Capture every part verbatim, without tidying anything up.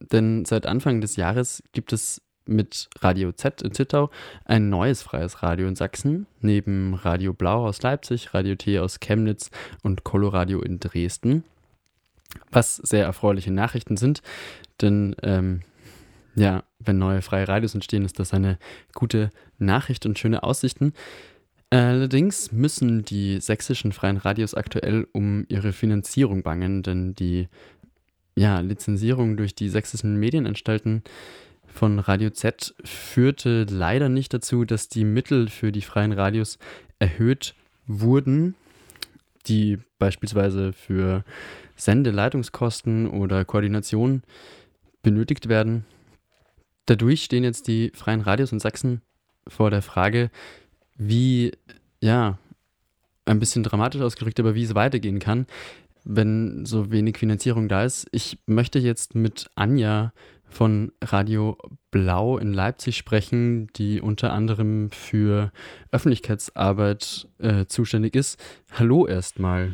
denn seit Anfang des Jahres gibt es mit Radio Z in Zittau ein neues freies Radio in Sachsen, neben Radio Blau aus Leipzig, Radio T aus Chemnitz und Coloradio in Dresden. Was sehr erfreuliche Nachrichten sind, denn ähm, ja, wenn neue freie Radios entstehen, ist das eine gute Nachricht und schöne Aussichten. Allerdings müssen die sächsischen freien Radios aktuell um ihre Finanzierung bangen, denn die ja, Lizenzierung durch die sächsischen Medienanstalten von Radio Z führte leider nicht dazu, dass die Mittel für die freien Radios erhöht wurden, die beispielsweise für Sendeleitungskosten oder Koordination benötigt werden. Dadurch stehen jetzt die freien Radios in Sachsen vor der Frage, wie, ja, ein bisschen dramatisch ausgedrückt, aber wie es weitergehen kann, wenn so wenig Finanzierung da ist. Ich möchte jetzt mit Anja von Radio Blau in Leipzig sprechen, die unter anderem für Öffentlichkeitsarbeit äh, zuständig ist. Hallo erstmal.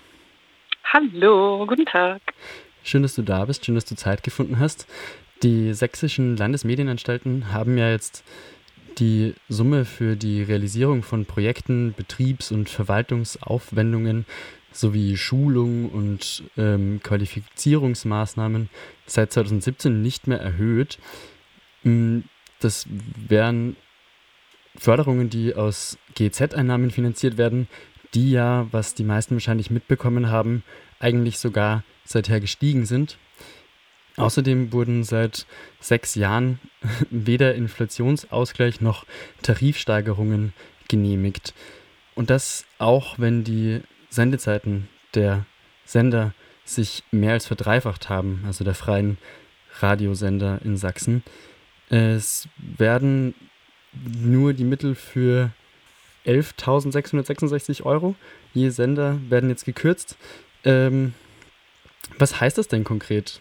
Hallo, guten Tag. Schön, dass du da bist, schön, dass du Zeit gefunden hast. Die sächsischen Landesmedienanstalten haben ja jetzt die Summe für die Realisierung von Projekten, Betriebs- und Verwaltungsaufwendungen sowie Schulung und ähm, Qualifizierungsmaßnahmen seit zwanzig siebzehn nicht mehr erhöht. Das wären Förderungen, die aus G E Z-Einnahmen finanziert werden, die ja, was die meisten wahrscheinlich mitbekommen haben, eigentlich sogar seither gestiegen sind. Außerdem wurden seit sechs Jahren weder Inflationsausgleich noch Tarifsteigerungen genehmigt. Und das auch, wenn die Sendezeiten der Sender sich mehr als verdreifacht haben, also der freien Radiosender in Sachsen. Es werden nur die Mittel für elftausendsechshundertsechsundsechzig Euro je Sender werden jetzt gekürzt. Ähm, was heißt das denn konkret?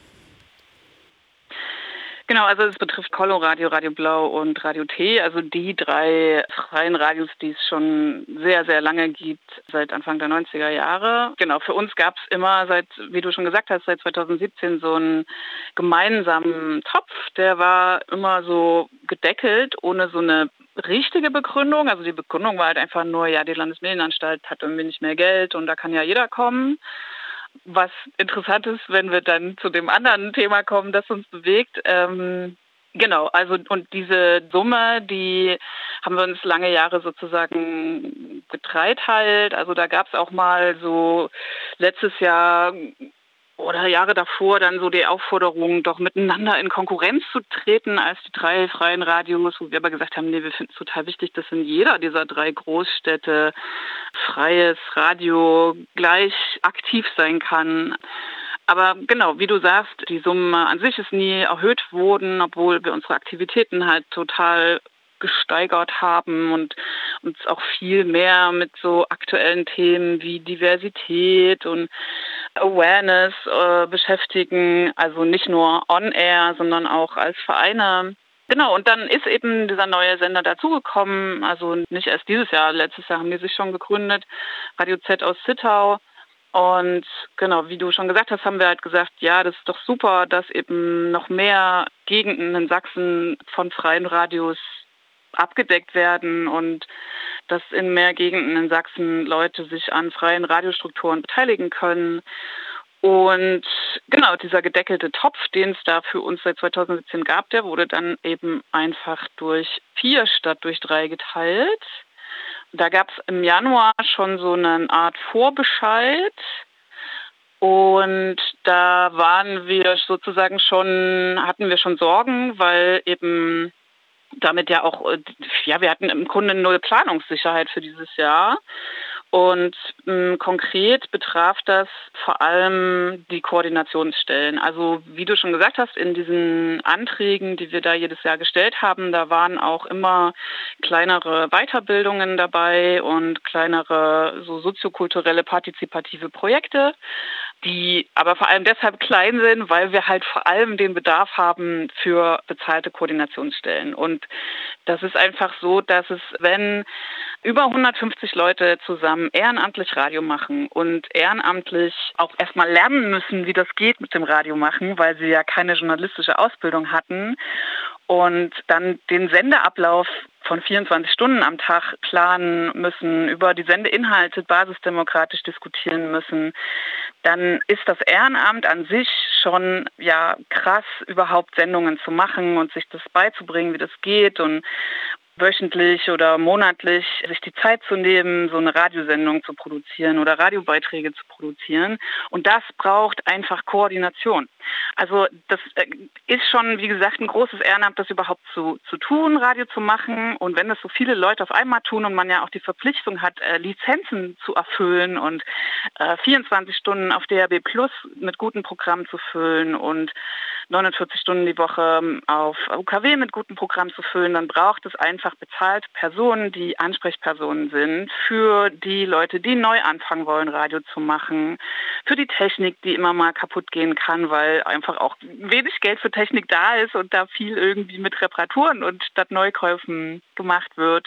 Genau, also es betrifft Coloradio, Radio Blau und Radio T, also die drei freien Radios, die es schon sehr, sehr lange gibt, seit Anfang der neunziger Jahre. Genau, für uns gab es immer seit, wie du schon gesagt hast, seit zwanzig siebzehn so einen gemeinsamen Topf, der war immer so gedeckelt, ohne so eine richtige Begründung. Also die Begründung war halt einfach nur, ja, die Landesmedienanstalt hat irgendwie nicht mehr Geld und da kann ja jeder kommen. Was interessant ist, wenn wir dann zu dem anderen Thema kommen, das uns bewegt. Ähm, genau, also und diese Summe, die haben wir uns lange Jahre sozusagen geteilt. Also da gab es auch mal so letztes Jahr oder Jahre davor dann so die Aufforderung, doch miteinander in Konkurrenz zu treten als die drei freien Radios, wo wir aber gesagt haben, nee, wir finden es total wichtig, dass in jeder dieser drei Großstädte freies Radio gleich aktiv sein kann. Aber genau, wie du sagst, die Summe an sich ist nie erhöht worden, obwohl wir unsere Aktivitäten halt total gesteigert haben und uns auch viel mehr mit so aktuellen Themen wie Diversität und Awareness äh, beschäftigen, also nicht nur on-air, sondern auch als Vereine. Genau, und dann ist eben dieser neue Sender dazugekommen, also nicht erst dieses Jahr, letztes Jahr haben die sich schon gegründet, Radio Z aus Zittau. Und genau, wie du schon gesagt hast, haben wir halt gesagt, ja, das ist doch super, dass eben noch mehr Gegenden in Sachsen von freien Radios abgedeckt werden und dass in mehr Gegenden in Sachsen Leute sich an freien Radiostrukturen beteiligen können. Und genau, dieser gedeckelte Topf, den es da für uns seit zwanzig siebzehn gab, der wurde dann eben einfach durch vier statt durch drei geteilt. Da gab es im Januar schon so eine Art Vorbescheid. Und da waren wir sozusagen schon, hatten wir schon Sorgen, weil eben damit ja auch, ja, wir hatten im Grunde null Planungssicherheit für dieses Jahr. Und mh, konkret betraf das vor allem die Koordinationsstellen. Also wie du schon gesagt hast, in diesen Anträgen, die wir da jedes Jahr gestellt haben, da waren auch immer kleinere Weiterbildungen dabei und kleinere so soziokulturelle partizipative Projekte, die aber vor allem deshalb klein sind, weil wir halt vor allem den Bedarf haben für bezahlte Koordinationsstellen. Und das ist einfach so, dass es, wenn über hundertfünfzig Leute zusammen ehrenamtlich Radio machen und ehrenamtlich auch erstmal lernen müssen, wie das geht mit dem Radio machen, weil sie ja keine journalistische Ausbildung hatten und dann den Sendeablauf von vierundzwanzig Stunden am Tag planen müssen, über die Sendeinhalte basisdemokratisch diskutieren müssen, dann ist das Ehrenamt an sich schon ja krass, überhaupt Sendungen zu machen und sich das beizubringen, wie das geht und wöchentlich oder monatlich sich die Zeit zu nehmen, so eine Radiosendung zu produzieren oder Radiobeiträge zu produzieren. Und das braucht einfach Koordination. Also das ist schon, wie gesagt, ein großes Ehrenamt, das überhaupt zu, zu tun, Radio zu machen. Und wenn das so viele Leute auf einmal tun und man ja auch die Verpflichtung hat, äh, Lizenzen zu erfüllen und äh, vierundzwanzig Stunden auf D A B Plus mit guten Programmen zu füllen und neunundvierzig Stunden die Woche auf U K W mit guten Programmen zu füllen, dann braucht es einfach bezahlte Personen, die Ansprechpersonen sind für die Leute, die neu anfangen wollen, Radio zu machen, für die Technik, die immer mal kaputt gehen kann, weil einfach auch wenig Geld für Technik da ist und da viel irgendwie mit Reparaturen und statt Neukäufen gemacht wird.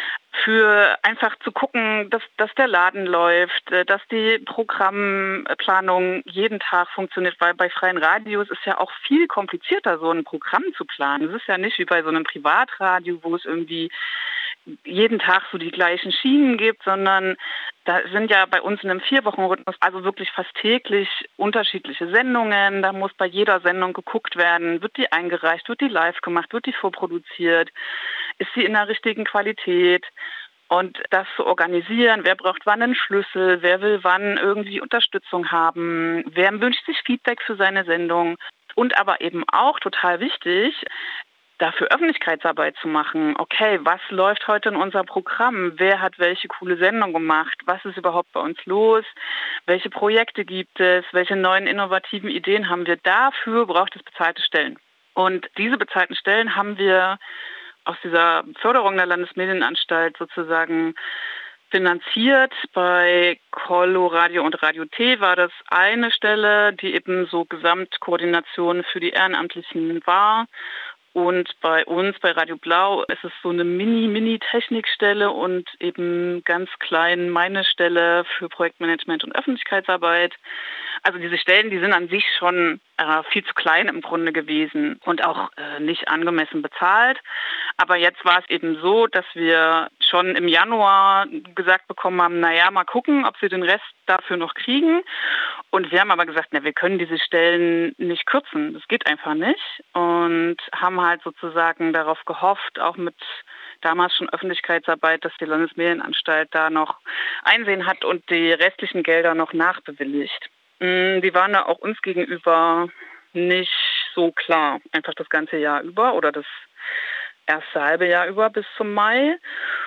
Für einfach zu gucken, dass, dass der Laden läuft, dass die Programmplanung jeden Tag funktioniert, weil bei freien Radios ist ja auch viel komplizierter, so ein Programm zu planen. Es ist ja nicht wie bei so einem Privatradio, wo es irgendwie jeden Tag so die gleichen Schienen gibt, sondern da sind ja bei uns in einem Vier-Wochen-Rhythmus also wirklich fast täglich unterschiedliche Sendungen. Da muss bei jeder Sendung geguckt werden, wird die eingereicht, wird die live gemacht, wird die vorproduziert, ist sie in der richtigen Qualität? Und das zu organisieren, wer braucht wann einen Schlüssel, wer will wann irgendwie Unterstützung haben, wer wünscht sich Feedback für seine Sendung und aber eben auch total wichtig, dafür Öffentlichkeitsarbeit zu machen. Okay, was läuft heute in unserem Programm? Wer hat welche coole Sendung gemacht? Was ist überhaupt bei uns los? Welche Projekte gibt es? Welche neuen innovativen Ideen haben wir? Dafür braucht es bezahlte Stellen. Und diese bezahlten Stellen haben wir aus dieser Förderung der Landesmedienanstalt sozusagen finanziert. Bei Coloradio und Radio T war das eine Stelle, die eben so Gesamtkoordination für die Ehrenamtlichen war. Und bei uns, bei Radio Blau, ist es so eine Mini-Mini-Technikstelle und eben ganz klein meine Stelle für Projektmanagement und Öffentlichkeitsarbeit. Also diese Stellen, die sind an sich schon äh, viel zu klein im Grunde gewesen und auch äh, nicht angemessen bezahlt. Aber jetzt war es eben so, dass wir schon im Januar gesagt bekommen haben, naja, mal gucken, ob sie den Rest dafür noch kriegen. Und wir haben aber gesagt, na, wir können diese Stellen nicht kürzen. Das geht einfach nicht. Und haben halt sozusagen darauf gehofft, auch mit damals schon Öffentlichkeitsarbeit, dass die Landesmedienanstalt da noch Einsehen hat und die restlichen Gelder noch nachbewilligt. Die waren da auch uns gegenüber nicht so klar, einfach das ganze Jahr über oder das erste halbe Jahr über bis zum Mai.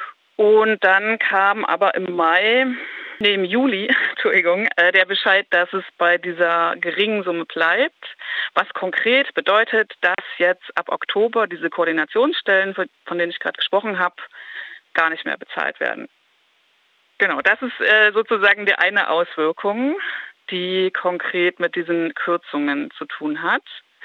Und dann kam aber im Mai, nee, im Juli, Entschuldigung, äh, der Bescheid, dass es bei dieser geringen Summe bleibt, was konkret bedeutet, dass jetzt ab Oktober diese Koordinationsstellen, von denen ich gerade gesprochen habe, gar nicht mehr bezahlt werden. Genau, das ist äh, sozusagen die eine Auswirkung, die konkret mit diesen Kürzungen zu tun hat.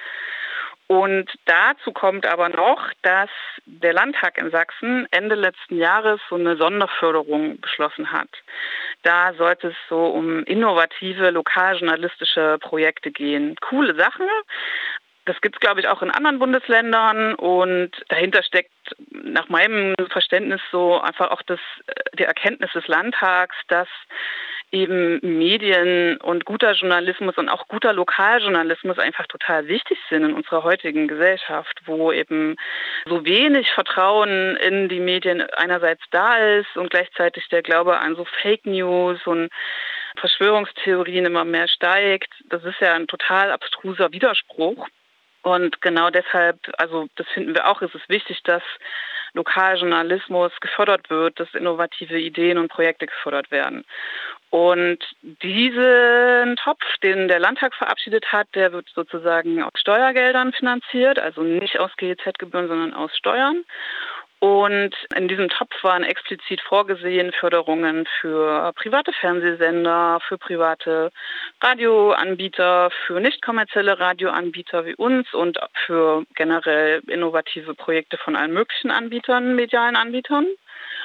Und dazu kommt aber noch, dass der Landtag in Sachsen Ende letzten Jahres so eine Sonderförderung beschlossen hat. Da sollte es so um innovative lokaljournalistische Projekte gehen. Coole Sache. Das gibt es, glaube ich, auch in anderen Bundesländern und dahinter steckt nach meinem Verständnis so einfach auch das, die Erkenntnis des Landtags, dass eben Medien und guter Journalismus und auch guter Lokaljournalismus einfach total wichtig sind in unserer heutigen Gesellschaft, wo eben so wenig Vertrauen in die Medien einerseits da ist und gleichzeitig der Glaube an so Fake News und Verschwörungstheorien immer mehr steigt. Das ist ja ein total abstruser Widerspruch. Und genau deshalb, also das finden wir auch, ist es wichtig, dass Lokaljournalismus gefördert wird, dass innovative Ideen und Projekte gefördert werden. Und diesen Topf, den der Landtag verabschiedet hat, der wird sozusagen aus Steuergeldern finanziert, also nicht aus G E Z-Gebühren, sondern aus Steuern. Und in diesem Topf waren explizit vorgesehen Förderungen für private Fernsehsender, für private Radioanbieter, für nicht kommerzielle Radioanbieter wie uns und für generell innovative Projekte von allen möglichen Anbietern, medialen Anbietern.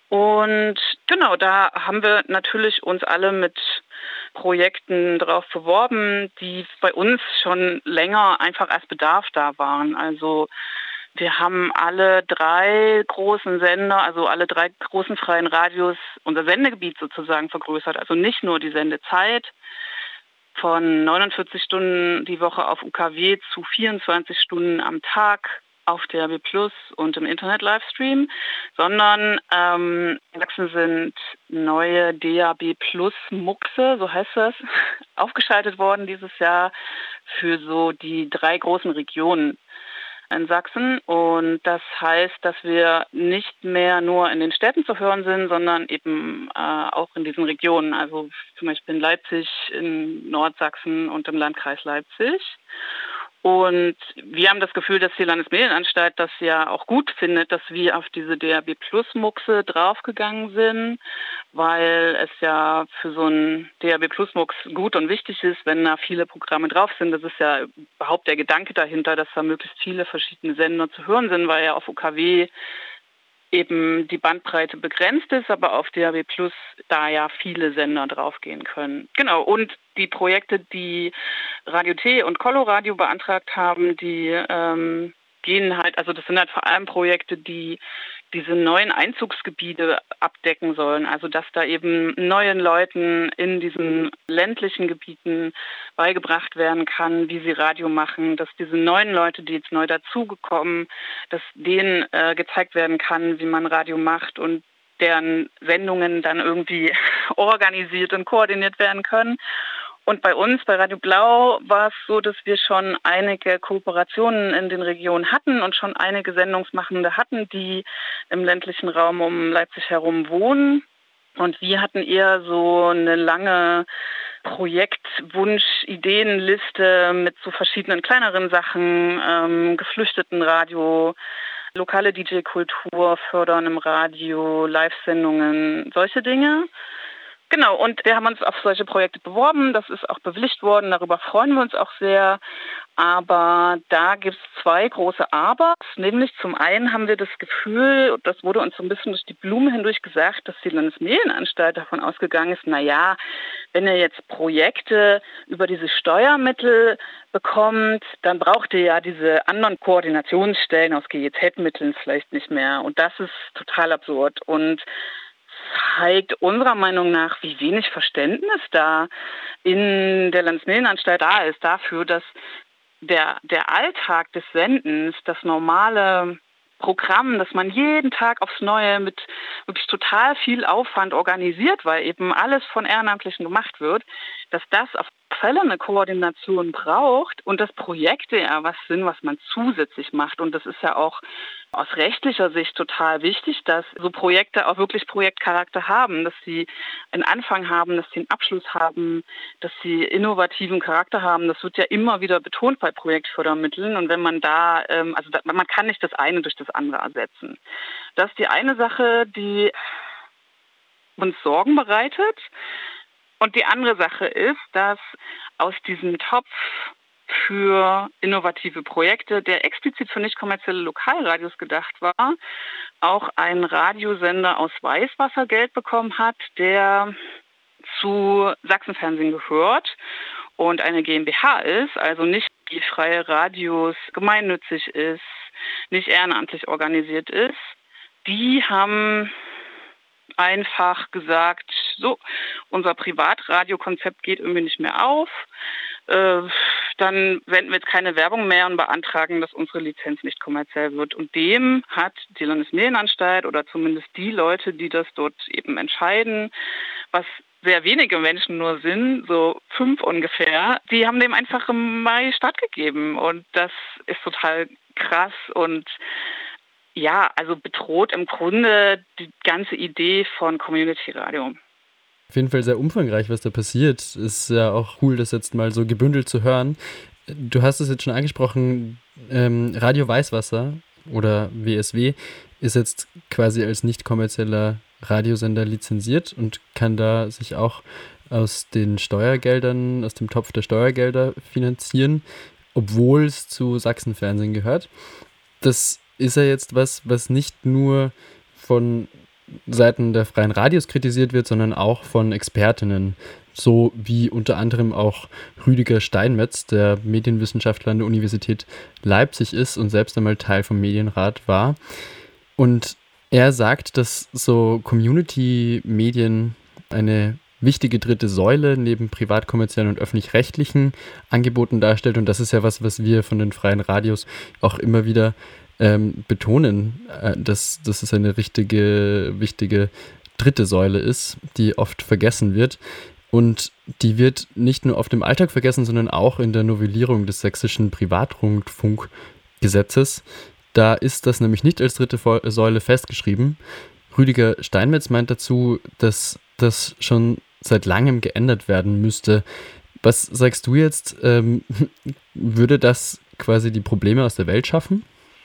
Und genau, da haben wir natürlich uns alle mit Projekten drauf beworben, die bei uns schon länger einfach als Bedarf da waren. Also wir haben alle drei großen Sender, also alle drei großen freien Radios, unser Sendegebiet sozusagen vergrößert. Also nicht nur die Sendezeit von neunundvierzig Stunden die Woche auf U K W zu vierundzwanzig Stunden am Tag auf D A B Plus und im Internet-Livestream, sondern ähm, in Sachsen sind neue D A B Plus Muxe, so heißt das, aufgeschaltet worden dieses Jahr für so die drei großen Regionen in Sachsen. Und das heißt, dass wir nicht mehr nur in den Städten zu hören sind, sondern eben äh, auch in diesen Regionen. Also zum Beispiel in Leipzig, in Nordsachsen und im Landkreis Leipzig. Und wir haben das Gefühl, dass die Landesmedienanstalt das ja auch gut findet, dass wir auf diese D A B Plus Muxe draufgegangen sind, weil es ja für so einen D A B Plus Mux gut und wichtig ist, wenn da viele Programme drauf sind. Das ist ja überhaupt der Gedanke dahinter, dass da möglichst viele verschiedene Sender zu hören sind, weil ja auf U K W eben die Bandbreite begrenzt ist, aber auf D A B Plus da ja viele Sender draufgehen können. Genau, und die Projekte, die Radio T und Coloradio beantragt haben, die ähm, gehen halt, also das sind halt vor allem Projekte, die diese neuen Einzugsgebiete abdecken sollen. Also dass da eben neuen Leuten in diesen ländlichen Gebieten beigebracht werden kann, wie sie Radio machen, dass diese neuen Leute, die jetzt neu dazugekommen, dass denen äh, gezeigt werden kann, wie man Radio macht und deren Sendungen dann irgendwie organisiert und koordiniert werden können. Und bei uns, bei Radio Blau, war es so, dass wir schon einige Kooperationen in den Regionen hatten und schon einige Sendungsmachende hatten, die im ländlichen Raum um Leipzig herum wohnen. Und wir hatten eher so eine lange Projektwunsch-Ideenliste mit so verschiedenen kleineren Sachen, ähm, Geflüchtetenradio, lokale D J-Kultur fördern im Radio, Live-Sendungen, solche Dinge. Genau, und wir haben uns auf solche Projekte beworben, das ist auch bewilligt worden, darüber freuen wir uns auch sehr. Aber da gibt es zwei große Abers, nämlich zum einen haben wir das Gefühl, das wurde uns so ein bisschen durch die Blume hindurch gesagt, dass die Landesmedienanstalt davon ausgegangen ist, naja, wenn ihr jetzt Projekte über diese Steuermittel bekommt, dann braucht ihr ja diese anderen Koordinationsstellen aus G E Z-Mitteln vielleicht nicht mehr. Und das ist total absurd und zeigt unserer Meinung nach, wie wenig Verständnis da in der Landesmedienanstalt da ist dafür, dass der, der Alltag des Sendens, das normale Programm, das man jeden Tag aufs Neue mit wirklich total viel Aufwand organisiert, weil eben alles von Ehrenamtlichen gemacht wird, dass das auf Fälle eine Koordination braucht und dass Projekte ja was sind, was man zusätzlich macht. Und das ist ja auch aus rechtlicher Sicht total wichtig, dass so Projekte auch wirklich Projektcharakter haben, dass sie einen Anfang haben, dass sie einen Abschluss haben, dass sie innovativen Charakter haben. Das wird ja immer wieder betont bei Projektfördermitteln. Und wenn man da, also man kann nicht das eine durch das andere ersetzen. Das ist die eine Sache, die uns Sorgen bereitet. Und die andere Sache ist, dass aus diesem Topf für innovative Projekte, der explizit für nicht kommerzielle Lokalradios gedacht war, auch ein Radiosender aus Weißwasser Geld bekommen hat, der zu Sachsenfernsehen gehört und eine GmbH ist, also nicht die freie Radios gemeinnützig ist, nicht ehrenamtlich organisiert ist. Die haben einfach gesagt, so, unser Privatradiokonzept geht irgendwie nicht mehr auf, äh, dann senden wir jetzt keine Werbung mehr und beantragen, dass unsere Lizenz nicht kommerziell wird. Und dem hat die Landesmedienanstalt oder zumindest die Leute, die das dort eben entscheiden, was sehr wenige Menschen nur sind, so fünf ungefähr, die haben dem einfach im Mai stattgegeben. Und das ist total krass und ja, also bedroht im Grunde die ganze Idee von Community Radio. Auf jeden Fall sehr umfangreich, was da passiert. Ist ja auch cool, das jetzt mal so gebündelt zu hören. Du hast es jetzt schon angesprochen, ähm, Radio Weißwasser oder W S W ist jetzt quasi als nicht kommerzieller Radiosender lizenziert und kann da sich auch aus den Steuergeldern, aus dem Topf der Steuergelder finanzieren, obwohl es zu Sachsenfernsehen gehört. Das ist ja jetzt was, was nicht nur von Seiten der freien Radios kritisiert wird, sondern auch von Expertinnen. So wie unter anderem auch Rüdiger Steinmetz, der Medienwissenschaftler an der Universität Leipzig ist und selbst einmal Teil vom Medienrat war. Und er sagt, dass so Community-Medien eine wichtige dritte Säule neben privat-kommerziellen und öffentlich-rechtlichen Angeboten darstellt. Und das ist ja was, was wir von den freien Radios auch immer wieder ähm, betonen, äh, dass, dass es eine richtige, wichtige dritte Säule ist, die oft vergessen wird. Und die wird nicht nur auf dem Alltag vergessen, sondern auch in der Novellierung des sächsischen Privatrundfunkgesetzes. Da ist das nämlich nicht als dritte Säule festgeschrieben. Rüdiger Steinmetz meint dazu, dass das schon seit langem geändert werden müsste. Was sagst du jetzt? Ähm, würde das quasi die Probleme aus der Welt schaffen?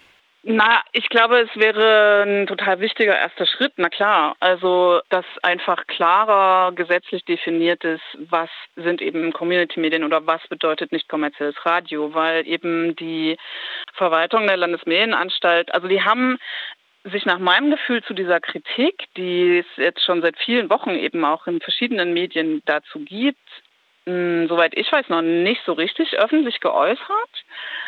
Na, ich glaube, es wäre ein total wichtiger erster Schritt, na klar. Also, dass einfach klarer gesetzlich definiert ist, was sind eben Community-Medien oder was bedeutet nicht kommerzielles Radio, weil eben die Verwaltung der Landesmedienanstalt, also die haben sich nach meinem Gefühl zu dieser Kritik, die es jetzt schon seit vielen Wochen eben auch in verschiedenen Medien dazu gibt, mh, soweit ich weiß, noch nicht so richtig öffentlich geäußert.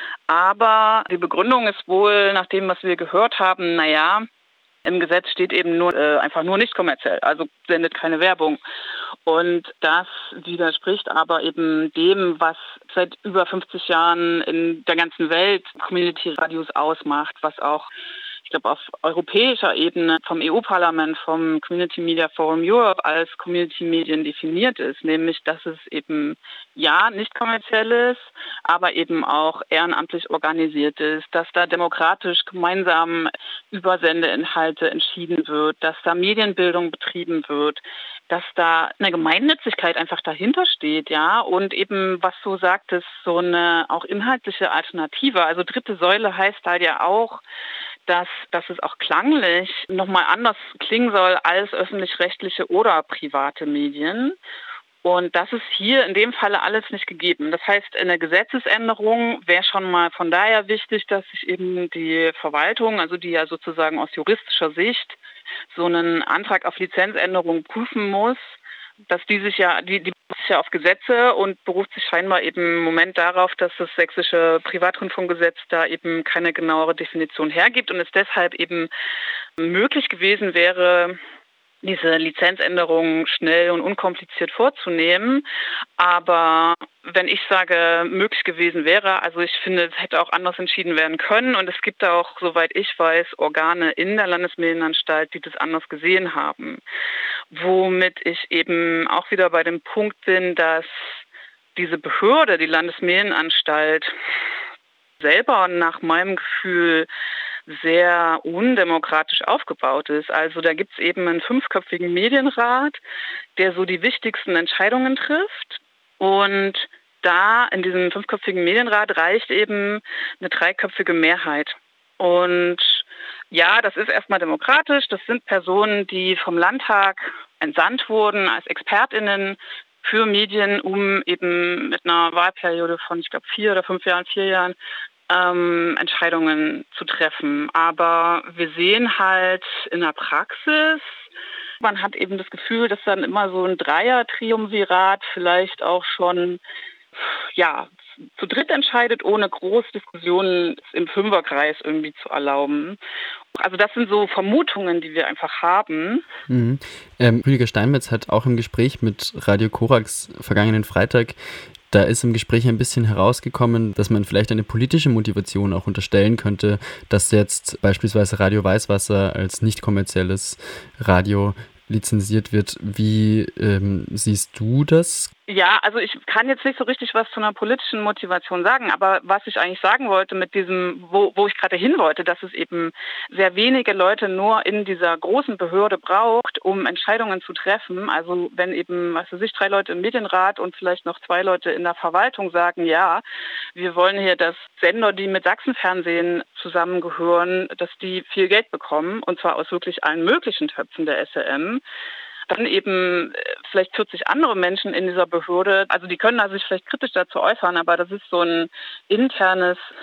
Aber die Begründung ist wohl, nach dem, was wir gehört haben, naja, im Gesetz steht eben nur äh, einfach nur nicht kommerziell, also sendet keine Werbung. Und das widerspricht aber eben dem, was seit über fünfzig Jahren in der ganzen Welt Community-Radios ausmacht, was auch, ich glaube, auf europäischer Ebene vom E U-Parlament, vom Community Media Forum Europe als Community-Medien definiert ist, nämlich, dass es eben, ja, nicht kommerziell ist, aber eben auch ehrenamtlich organisiert ist, dass da demokratisch gemeinsam über Sendeinhalte entschieden wird, dass da Medienbildung betrieben wird, dass da eine Gemeinnützigkeit einfach dahinter steht, ja, und eben, was du sagtest, so eine auch inhaltliche Alternative. Also dritte Säule heißt da ja auch, dass, dass es auch klanglich nochmal anders klingen soll als öffentlich-rechtliche oder private Medien. Und das ist hier in dem Falle alles nicht gegeben. Das heißt, eine Gesetzesänderung wäre schon mal von daher wichtig, dass sich eben die Verwaltung, also die ja sozusagen aus juristischer Sicht so einen Antrag auf Lizenzänderung prüfen muss, dass die sich ja, die, die beruft sich ja auf Gesetze und beruft sich scheinbar eben im Moment darauf, dass das sächsische Privatrundfunkgesetz da eben keine genauere Definition hergibt und es deshalb eben möglich gewesen wäre, diese Lizenzänderung schnell und unkompliziert vorzunehmen. Aber wenn ich sage, möglich gewesen wäre, also ich finde, es hätte auch anders entschieden werden können. Und es gibt auch, soweit ich weiß, Organe in der Landesmedienanstalt, die das anders gesehen haben. Womit ich eben auch wieder bei dem Punkt bin, dass diese Behörde, die Landesmedienanstalt, selber nach meinem Gefühl sehr undemokratisch aufgebaut ist. Also da gibt es eben einen fünfköpfigen Medienrat, der so die wichtigsten Entscheidungen trifft. Und da in diesem fünfköpfigen Medienrat reicht eben eine dreiköpfige Mehrheit. Und ja, das ist erstmal demokratisch. Das sind Personen, die vom Landtag entsandt wurden als ExpertInnen für Medien, um eben mit einer Wahlperiode von, ich glaube, vier oder fünf Jahren, vier Jahren, Ähm, Entscheidungen zu treffen. Aber wir sehen halt in der Praxis, man hat eben das Gefühl, dass dann immer so ein Dreier-Triumvirat vielleicht auch schon, ja, zu dritt entscheidet, ohne große Diskussionen im Fünferkreis irgendwie zu erlauben. Also das sind so Vermutungen, die wir einfach haben. Mhm. Ähm, Rüdiger Steinmetz hat auch im Gespräch mit Radio Korax vergangenen Freitag, da ist im Gespräch ein bisschen herausgekommen, dass man vielleicht eine politische Motivation auch unterstellen könnte, dass jetzt beispielsweise Radio Weißwasser als nicht kommerzielles Radio lizenziert wird. Wie ähm, siehst du das? Ja, also ich kann jetzt nicht so richtig was zu einer politischen Motivation sagen, aber was ich eigentlich sagen wollte mit diesem, wo, wo ich gerade hin wollte, dass es eben sehr wenige Leute nur in dieser großen Behörde braucht, um Entscheidungen zu treffen. Also wenn eben, was weiß ich, drei Leute im Medienrat und vielleicht noch zwei Leute in der Verwaltung sagen, ja, wir wollen hier, dass Sender, die mit Sachsenfernsehen zusammengehören, dass die viel Geld bekommen, und zwar aus wirklich allen möglichen Töpfen der S R M. Dann eben vielleicht vierzig andere Menschen in dieser Behörde, also die können da sich vielleicht kritisch dazu äußern, aber das ist so ein internes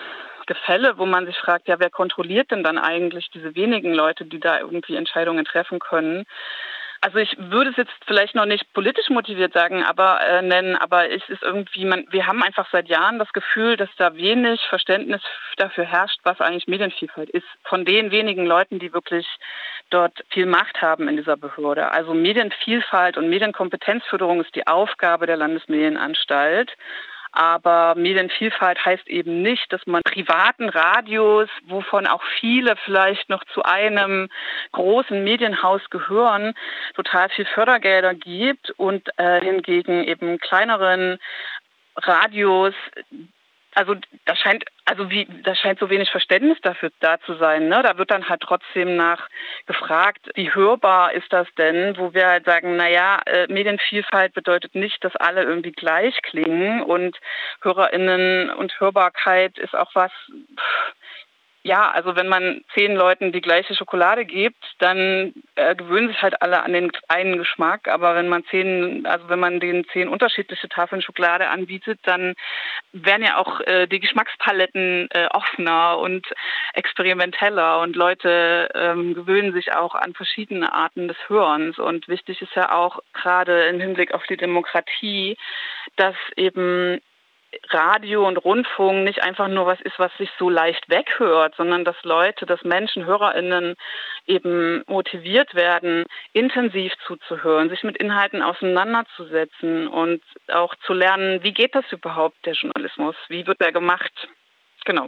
Gefälle, wo man sich fragt, ja, wer kontrolliert denn dann eigentlich diese wenigen Leute, die da irgendwie Entscheidungen treffen können? Also ich würde es jetzt vielleicht noch nicht politisch motiviert sagen, aber äh, nennen, aber es ist irgendwie, man, wir haben einfach seit Jahren das Gefühl, dass da wenig Verständnis dafür herrscht, was eigentlich Medienvielfalt ist, von den wenigen Leuten, die wirklich dort viel Macht haben in dieser Behörde. Also Medienvielfalt und Medienkompetenzförderung ist die Aufgabe der Landesmedienanstalt. Aber Medienvielfalt heißt eben nicht, dass man privaten Radios, wovon auch viele vielleicht noch zu einem großen Medienhaus gehören, total viel Fördergelder gibt und äh, hingegen eben kleineren Radios, also da scheint, also wie, da scheint so wenig Verständnis dafür da zu sein, ne? Da wird dann halt trotzdem nach gefragt, wie hörbar ist das denn, wo wir halt sagen, naja, äh, Medienvielfalt bedeutet nicht, dass alle irgendwie gleich klingen und HörerInnen und Hörbarkeit ist auch was, pff, ja, also wenn man zehn Leuten die gleiche Schokolade gibt, dann äh, gewöhnen sich halt alle an den einen Geschmack. Aber wenn man zehn, also wenn man den zehn unterschiedliche Tafeln Schokolade anbietet, dann werden ja auch äh, die Geschmackspaletten äh, offener und experimenteller und Leute ähm, gewöhnen sich auch an verschiedene Arten des Hörens. Und wichtig ist ja auch gerade im Hinblick auf die Demokratie, dass eben Radio und Rundfunk nicht einfach nur was ist, was sich so leicht weghört, sondern dass Leute, dass Menschen, HörerInnen eben motiviert werden, intensiv zuzuhören, sich mit Inhalten auseinanderzusetzen und auch zu lernen, wie geht das überhaupt, der Journalismus? Wie wird der gemacht? Genau.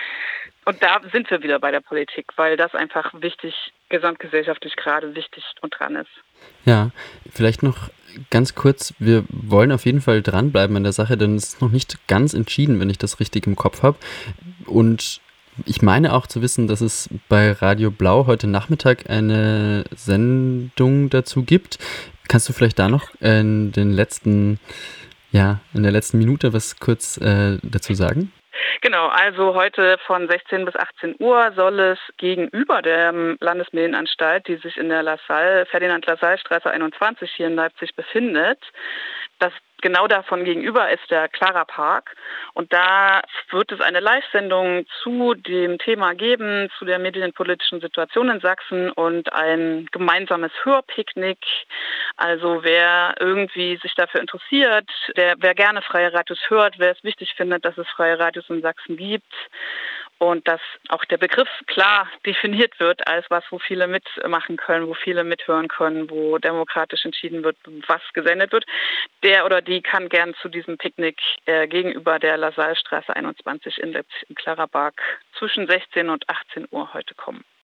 Und da sind wir wieder bei der Politik, weil das einfach wichtig, gesamtgesellschaftlich gerade wichtig und dran ist. Ja, vielleicht noch ganz kurz, wir wollen auf jeden Fall dranbleiben an der Sache, denn es ist noch nicht ganz entschieden, wenn ich das richtig im Kopf habe. Und ich meine auch zu wissen, dass es bei Radio Blau heute Nachmittag eine Sendung dazu gibt. Kannst du vielleicht da noch in den letzten, ja, in der letzten Minute was kurz äh, dazu sagen? Genau, also heute von sechzehn bis achtzehn Uhr soll es gegenüber der Landesmedienanstalt, die sich in der Lassalle, Ferdinand-Lassalle-Straße einundzwanzig hier in Leipzig befindet, das genau davon gegenüber ist der Clara Park und da wird es eine Live-Sendung zu dem Thema geben, zu der medienpolitischen Situation in Sachsen und ein gemeinsames Hörpicknick. Also wer irgendwie sich dafür interessiert, der, wer gerne freie Radios hört, wer es wichtig findet, dass es freie Radios in Sachsen gibt und dass auch der Begriff klar definiert wird als was, wo viele mitmachen können, wo viele mithören können, wo demokratisch entschieden wird, was gesendet wird, der oder die kann gern zu diesem Picknick äh, gegenüber der Lassalle-Straße einundzwanzig in Leipzig im Clara Park zwischen sechzehn und achtzehn Uhr heute kommen.